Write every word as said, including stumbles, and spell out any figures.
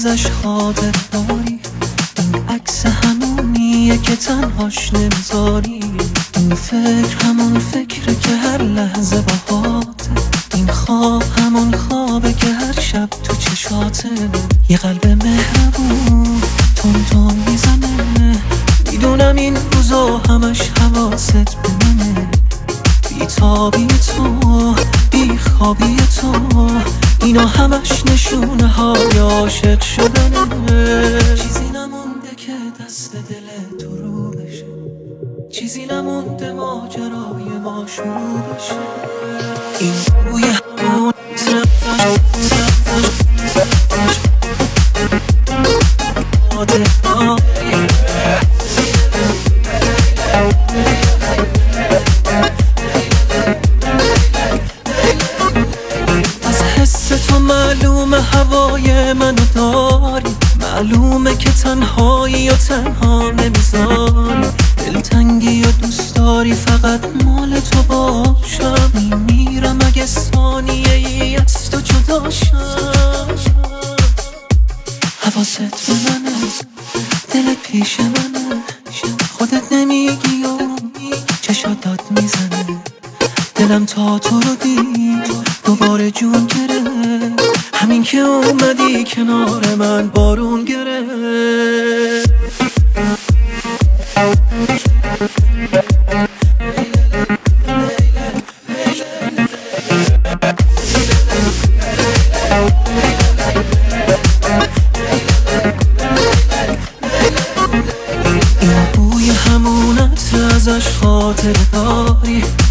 ازش خاطر داری، این عکس همونیه که تنهاش نمیذاری. این فکر همون فکره که هر لحظه باهاته، این خواب همون خوابه که هر شب تو چشاته. یه قلب مهربون تون تون میزنه، میدونم این روزا همش حواست به منه. بیتابی تو، بیخوابی تو، اینا همش نشونه های عاشق شدنه. چیزی نمونده که دست دل تو رو بشه، چیزی نمونده ماجرای ما شروع بشه. این بوی همون از حس تو معلومه هوای منو داری، معلومه که تنهایی و تنها نمیذاری. دلتنگی و دوست داری فقط مال تو باشم، میمیرم اگه ثانیه ای از تو جداشم. حواست به منه، دلت پیش منه، خودت نمیگی و چشات داد میزنه. دلم تا تو رو دید دوباره جون گرفت، همین که اومدی کنار من بارون گرفت. این بوی همون عطر ازش خاطر داری،